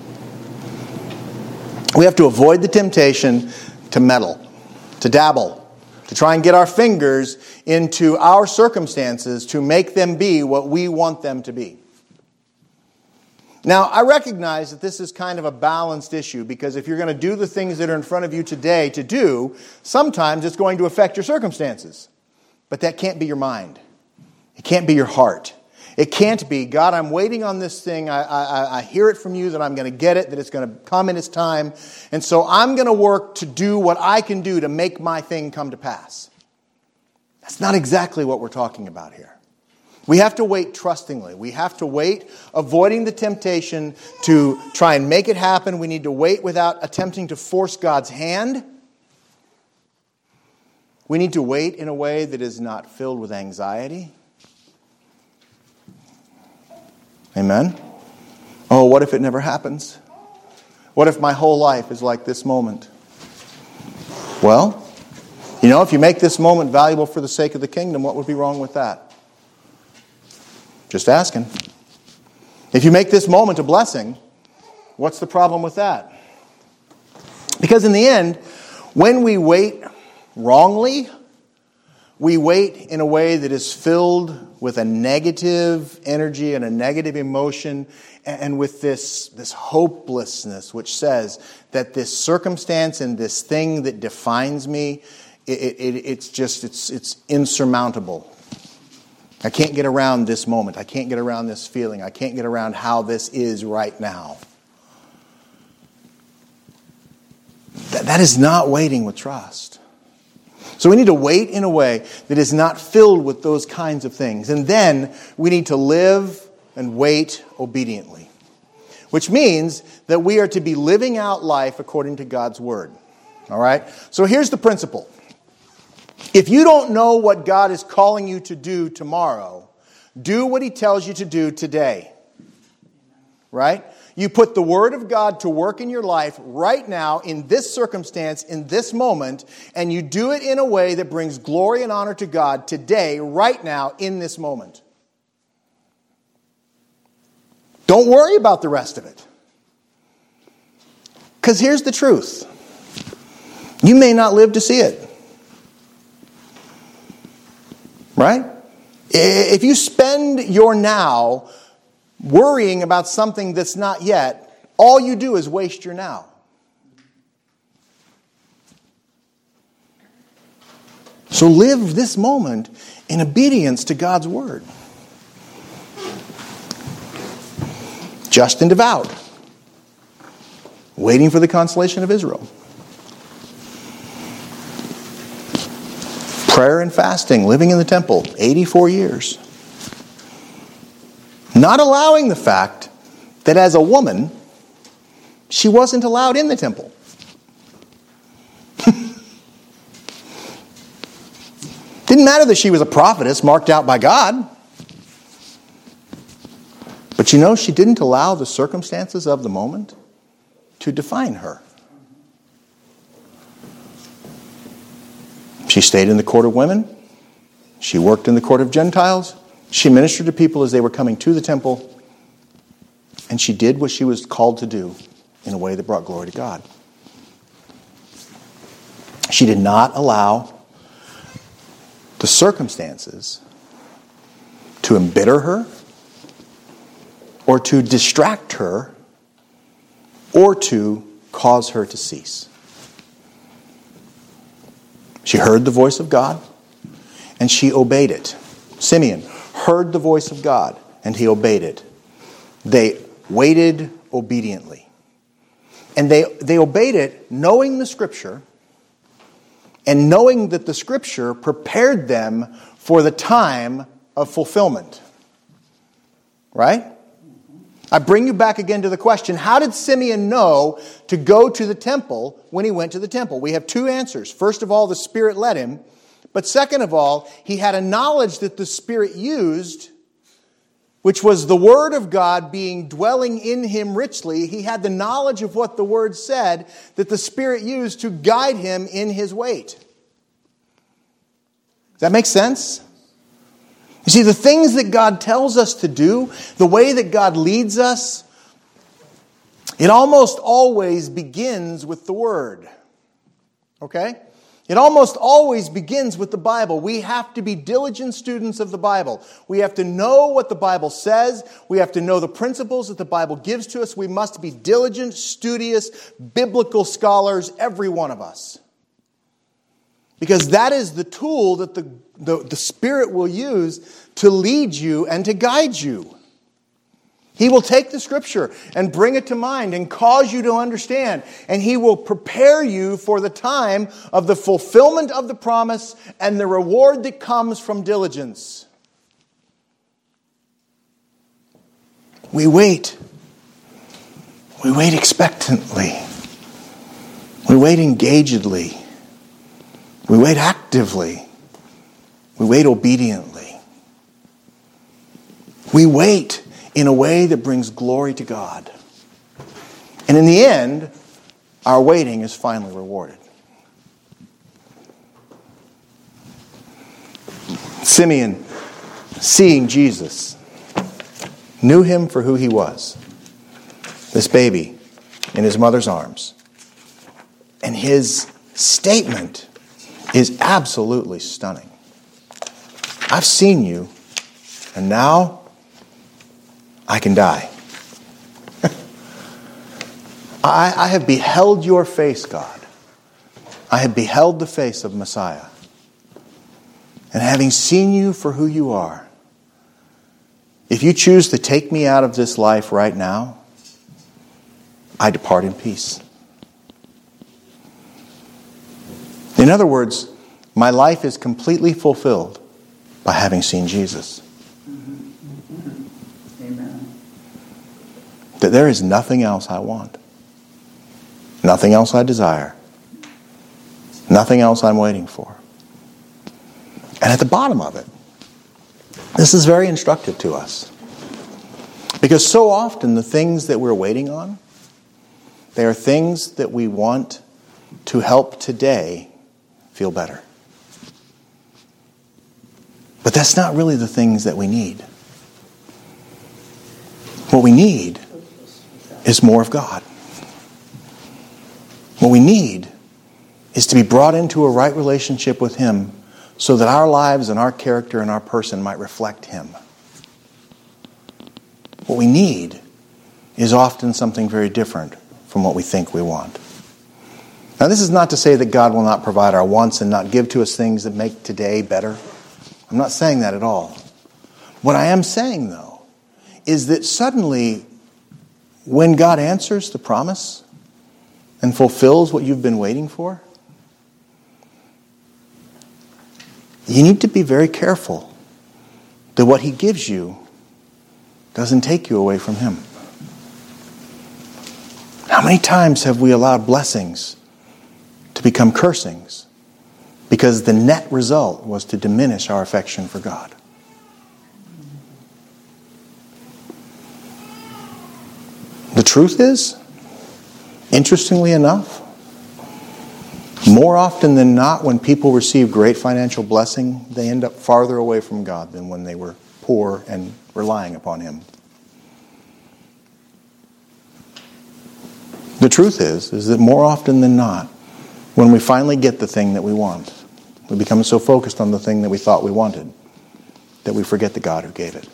We have to avoid the temptation to meddle, to dabble, to try and get our fingers into our circumstances to make them be what we want them to be. Now, I recognize that this is kind of a balanced issue, because if you're going to do the things that are in front of you today to do, sometimes it's going to affect your circumstances. But that can't be your mind. It can't be your heart. It can't be, God, I'm waiting on this thing. I, I, I hear it from you that I'm going to get it, that it's going to come in its time. And so I'm going to work to do what I can do to make my thing come to pass. That's not exactly what we're talking about here. We have to wait trustingly. We have to wait, avoiding the temptation to try and make it happen. We need to wait without attempting to force God's hand. We need to wait in a way that is not filled with anxiety. Amen? Oh, what if it never happens? What if my whole life is like this moment? Well, you know, if you make this moment valuable for the sake of the kingdom, what would be wrong with that? Just asking. If you make this moment a blessing, what's the problem with that? Because in the end, when we wait wrongly, we wait in a way that is filled with a negative energy and a negative emotion, and with this, this hopelessness, which says that this circumstance and this thing that defines me, it, it, it's just, it's, it's insurmountable. I can't get around this moment. I can't get around this feeling. I can't get around how this is right now. That, that is not waiting with trust. So we need to wait in a way that is not filled with those kinds of things. And then we need to live and wait obediently. Which means that we are to be living out life according to God's Word. All right? So here's the principle. If you don't know what God is calling you to do tomorrow, do what He tells you to do today. Right? You put the Word of God to work in your life right now, in this circumstance, in this moment, and you do it in a way that brings glory and honor to God today, right now, in this moment. Don't worry about the rest of it. Because here's the truth. You may not live to see it. Right? If you spend your now worrying about something that's not yet, all you do is waste your now. So live this moment in obedience to God's Word. Just and devout. Waiting for the consolation of Israel. Prayer and fasting, living in the temple, eighty-four years. Not allowing the fact that as a woman, she wasn't allowed in the temple. Didn't matter that she was a prophetess marked out by God. But you know, she didn't allow the circumstances of the moment to define her. She stayed in the court of women. She worked in the court of Gentiles. She ministered to people as they were coming to the temple. And she did what she was called to do in a way that brought glory to God. She did not allow the circumstances to embitter her, or to distract her, or to cause her to cease. She heard the voice of God, and she obeyed it. Simeon heard the voice of God, and he obeyed it. They waited obediently. And they, they obeyed it knowing the Scripture, and knowing that the Scripture prepared them for the time of fulfillment. Right? I bring you back again to the question, how did Simeon know to go to the temple when he went to the temple? We have two answers. First of all, the Spirit led him. But second of all, he had a knowledge that the Spirit used, which was the Word of God being dwelling in him richly. He had the knowledge of what the Word said that the Spirit used to guide him in his wait. Does that make sense? You see, the things that God tells us to do, the way that God leads us, it almost always begins with the Word. Okay? It almost always begins with the Bible. We have to be diligent students of the Bible. We have to know what the Bible says. We have to know the principles that the Bible gives to us. We must be diligent, studious, biblical scholars, every one of us. Because that is the tool that the, the, the Spirit will use to lead you and to guide you. He will take the Scripture and bring it to mind and cause you to understand. And He will prepare you for the time of the fulfillment of the promise and the reward that comes from diligence. We wait. We wait expectantly. We wait engagedly. We wait actively. We wait obediently. We wait in a way that brings glory to God. And in the end, our waiting is finally rewarded. Simeon, seeing Jesus, knew Him for who He was. This baby in his mother's arms. And his statement is absolutely stunning. I've seen you, and now I can die. I, I have beheld your face, God. I have beheld the face of Messiah. And having seen you for who you are, if you choose to take me out of this life right now, I depart in peace. In other words, my life is completely fulfilled by having seen Jesus. Amen. That there is nothing else I want. Nothing else I desire. Nothing else I'm waiting for. And at the bottom of it, this is very instructive to us. Because so often the things that we're waiting on, they are things that we want to help today feel better. But that's not really the things that we need. What we need is more of God. What we need is to be brought into a right relationship with Him so that our lives and our character and our person might reflect Him. What we need is often something very different from what we think we want. Now, this is not to say that God will not provide our wants and not give to us things that make today better. I'm not saying that at all. What I am saying, though, is that suddenly, when God answers the promise and fulfills what you've been waiting for, you need to be very careful that what He gives you doesn't take you away from Him. How many times have we allowed blessings to become cursings because the net result was to diminish our affection for God? The truth is, interestingly enough, more often than not, when people receive great financial blessing, they end up farther away from God than when they were poor and relying upon Him. The truth is, is that more often than not, when we finally get the thing that we want, we become so focused on the thing that we thought we wanted that we forget the God who gave it.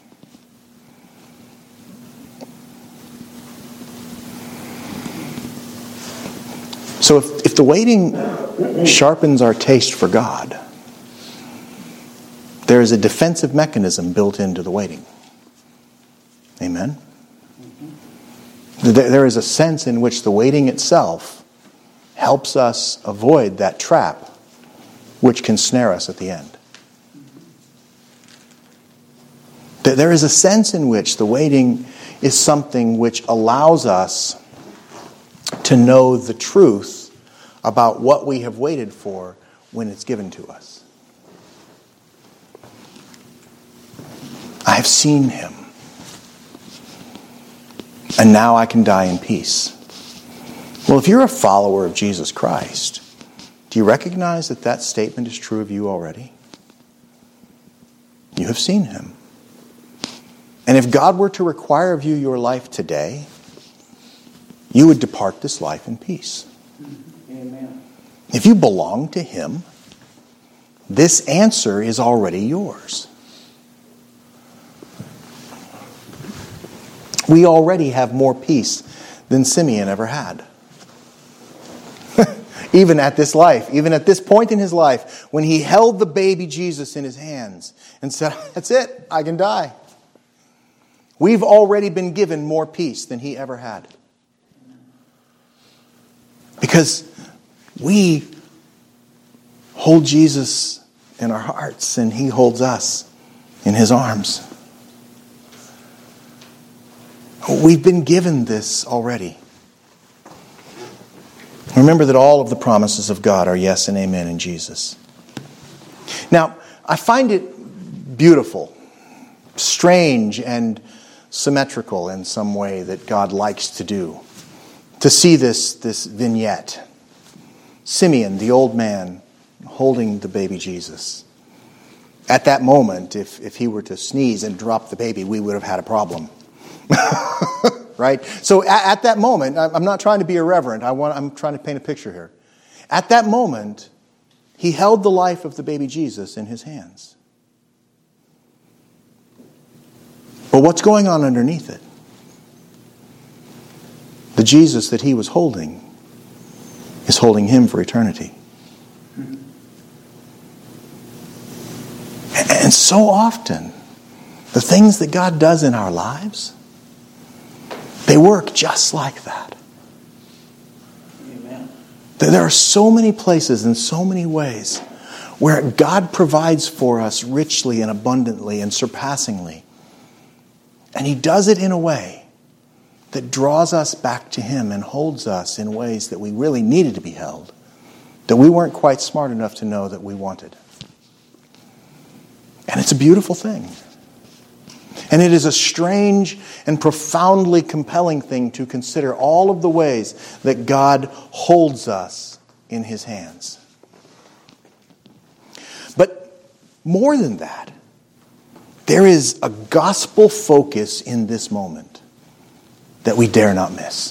So if, if the waiting sharpens our taste for God, there is a defensive mechanism built into the waiting. Amen? There is a sense in which the waiting itself helps us avoid that trap which can snare us at the end. There is a sense in which the waiting is something which allows us to know the truth about what we have waited for when it's given to us. I have seen Him, and now I can die in peace. Well, if you're a follower of Jesus Christ, do you recognize that that statement is true of you already? You have seen Him. And if God were to require of you your life today, you would depart this life in peace. Amen. If you belong to Him, this answer is already yours. We already have more peace than Simeon ever had. Even at this life, even at this point in his life, when he held the baby Jesus in his hands and said, "That's it, I can die." We've already been given more peace than he ever had. Because we hold Jesus in our hearts and He holds us in His arms. We've been given this already. Remember that all of the promises of God are yes and amen in Jesus. Now, I find it beautiful, strange, and symmetrical in some way that God likes to do, to see this, this vignette. Simeon, the old man, holding the baby Jesus. At that moment, if, if he were to sneeze and drop the baby, we would have had a problem. Right? So at, at that moment, I'm not trying to be irreverent. I want, I'm trying to paint a picture here. At that moment, he held the life of the baby Jesus in his hands. But what's going on underneath it? The Jesus that he was holding is holding him for eternity. And so often, the things that God does in our lives, they work just like that. Amen. There are so many places and so many ways where God provides for us richly and abundantly and surpassingly. And he does it in a way that draws us back to him and holds us in ways that we really needed to be held, that we weren't quite smart enough to know that we wanted. And it's a beautiful thing. And it is a strange and profoundly compelling thing to consider all of the ways that God holds us in his hands. But more than that, there is a gospel focus in this moment that we dare not miss.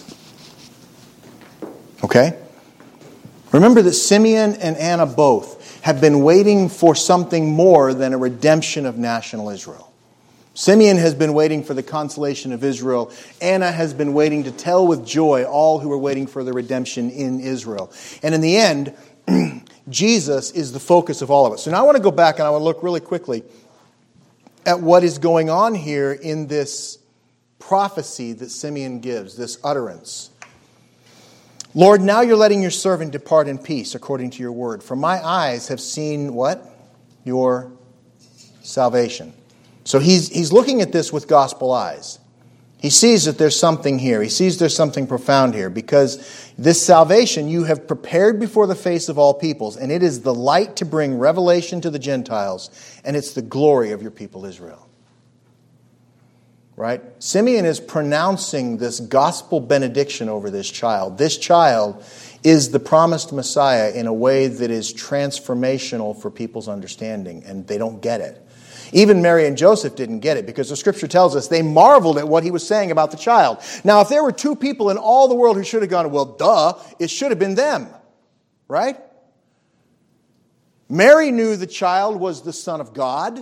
Okay? Remember that Simeon and Anna both have been waiting for something more than a redemption of national Israel. Simeon has been waiting for the consolation of Israel. Anna has been waiting to tell with joy all who are waiting for the redemption in Israel. And in the end, Jesus is the focus of all of us. So now I want to go back and I want to look really quickly at what is going on here in this prophecy that Simeon gives, this utterance. Lord, now you're letting your servant depart in peace according to your word. For my eyes have seen what? Your salvation. So he's, he's looking at this with gospel eyes. He sees that there's something here. He sees there's something profound here because this salvation you have prepared before the face of all peoples, and it is the light to bring revelation to the Gentiles, and it's the glory of your people Israel. Right? Simeon is pronouncing this gospel benediction over this child. This child is the promised Messiah in a way that is transformational for people's understanding, and they don't get it. Even Mary and Joseph didn't get it because the scripture tells us they marveled at what he was saying about the child. Now, if there were two people in all the world who should have gone, well, duh, it should have been them. Right? Mary knew the child was the Son of God.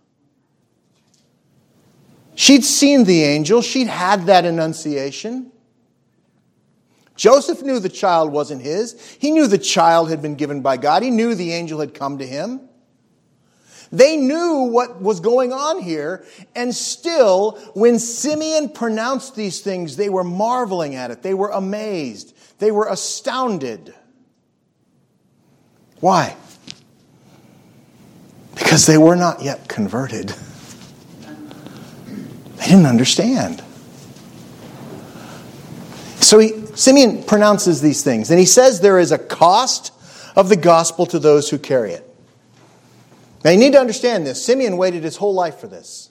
She'd seen the angel. She'd had that annunciation. Joseph knew the child wasn't his. He knew the child had been given by God. He knew the angel had come to him. They knew what was going on here, and still, when Simeon pronounced these things, they were marveling at it. They were amazed. They were astounded. Why? Because they were not yet converted. They didn't understand. So he, Simeon pronounces these things, and he says there is a cost of the gospel to those who carry it. Now you need to understand this. Simeon waited his whole life for this.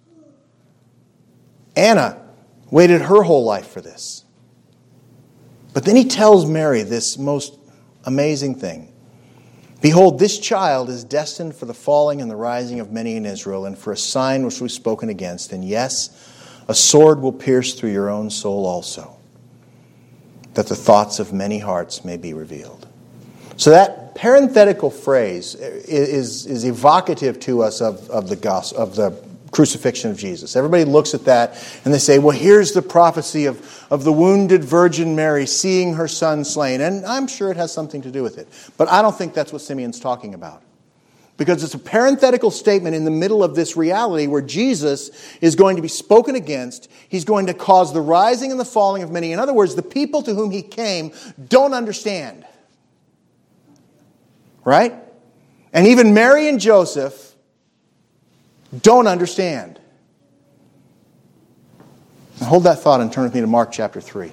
Anna waited her whole life for this. But then he tells Mary this most amazing thing. Behold, this child is destined for the falling and the rising of many in Israel, and for a sign which we've spoken against. And yes, a sword will pierce through your own soul also, that the thoughts of many hearts may be revealed. So that parenthetical phrase is, is evocative to us of, of the gospel, of the crucifixion of Jesus. Everybody looks at that and they say, well, here's the prophecy of, of the wounded Virgin Mary seeing her son slain. And I'm sure it has something to do with it. But I don't think that's what Simeon's talking about. Because it's a parenthetical statement in the middle of this reality where Jesus is going to be spoken against. He's going to cause the rising and the falling of many. In other words, the people to whom he came don't understand. Right? And even Mary and Joseph don't understand. Now hold that thought and turn with me to Mark chapter three.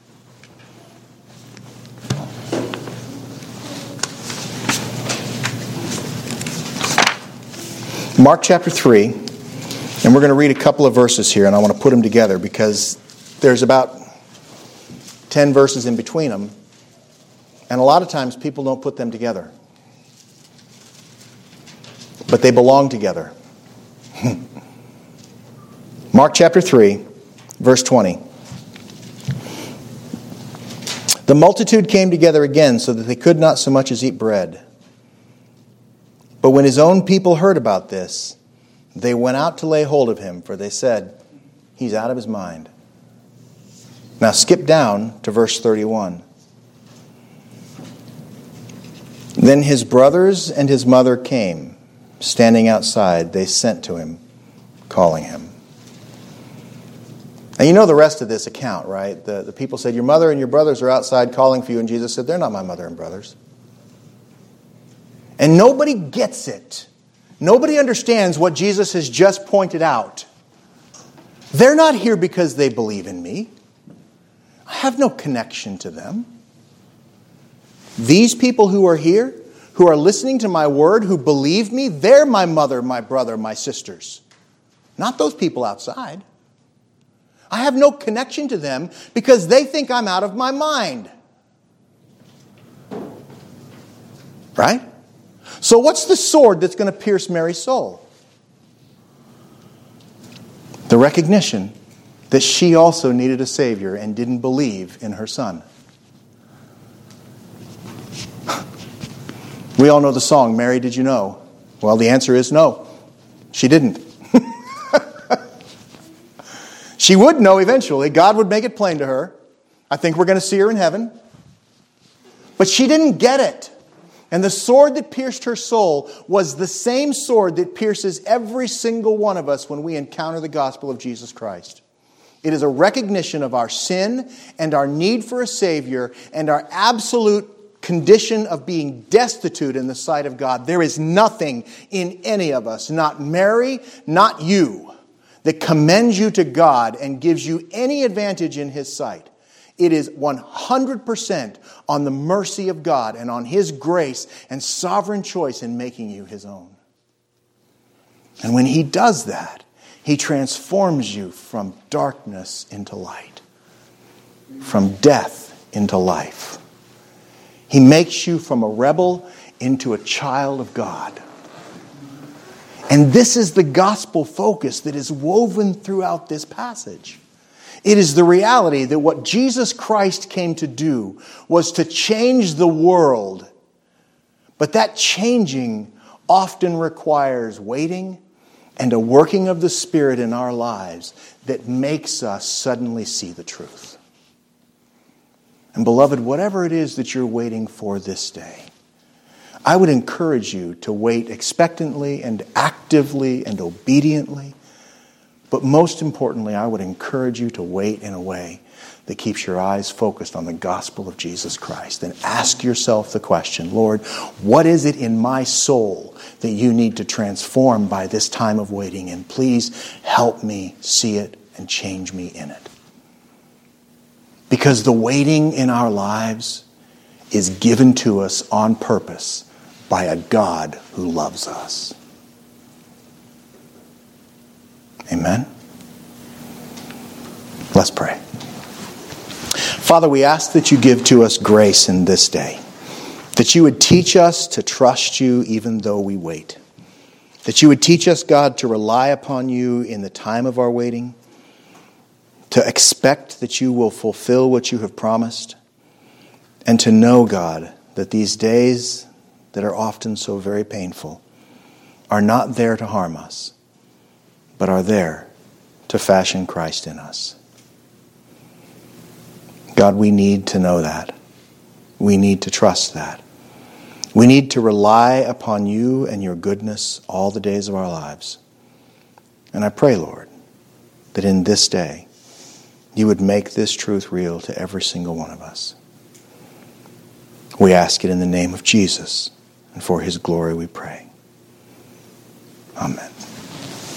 Mark chapter three, and we're going to read a couple of verses here, and I want to put them together because there's about ten verses in between them, and a lot of times people don't put them together. But they belong together. Mark chapter three, verse twenty. The multitude came together again so that they could not so much as eat bread. But when his own people heard about this, they went out to lay hold of him, for they said, he's out of his mind. Now skip down to verse thirty-one. Then his brothers and his mother came. Standing outside, they sent to him, calling him. And you know the rest of this account, right? The, the people said, your mother and your brothers are outside calling for you. And Jesus said, they're not my mother and brothers. And nobody gets it. Nobody understands what Jesus has just pointed out. They're not here because they believe in me. I have no connection to them. These people who are here, who are listening to my word, who believe me, they're my mother, my brother, my sisters. Not those people outside. I have no connection to them because they think I'm out of my mind. Right? So what's the sword that's going to pierce Mary's soul? The recognition that she also needed a Savior and didn't believe in her Son. We all know the song, Mary, Did You Know? Well, the answer is no. She didn't. She would know eventually. God would make it plain to her. I think we're going to see her in heaven. But she didn't get it. And the sword that pierced her soul was the same sword that pierces every single one of us when we encounter the gospel of Jesus Christ. It is a recognition of our sin and our need for a Savior and our absolute condition of being destitute in the sight of God. There is nothing in any of us, not Mary, not you, that commends you to God and gives you any advantage in His sight. It is one hundred percent on the mercy of God and on His grace and sovereign choice in making you His own. And when He does that, He transforms you from darkness into light, from death into life. He makes you from a rebel into a child of God. And this is the gospel focus that is woven throughout this passage. It is the reality that what Jesus Christ came to do was to change the world. But that changing often requires waiting and a working of the Spirit in our lives that makes us suddenly see the truth. And beloved, whatever it is that you're waiting for this day, I would encourage you to wait expectantly and actively and obediently. But most importantly, I would encourage you to wait in a way that keeps your eyes focused on the gospel of Jesus Christ. And ask yourself the question, Lord, what is it in my soul that you need to transform by this time of waiting? And please help me see it and change me in it. Because the waiting in our lives is given to us on purpose by a God who loves us. Amen? Let's pray. Father, we ask that you give to us grace in this day. That you would teach us to trust you even though we wait. That you would teach us, God, to rely upon you in the time of our waiting. To expect that you will fulfill what you have promised. And to know, God, that these days that are often so very painful are not there to harm us, but are there to fashion Christ in us. God, we need to know that. We need to trust that. We need to rely upon you and your goodness all the days of our lives. And I pray, Lord, that in this day, you would make this truth real to every single one of us. We ask it in the name of Jesus, and for his glory we pray.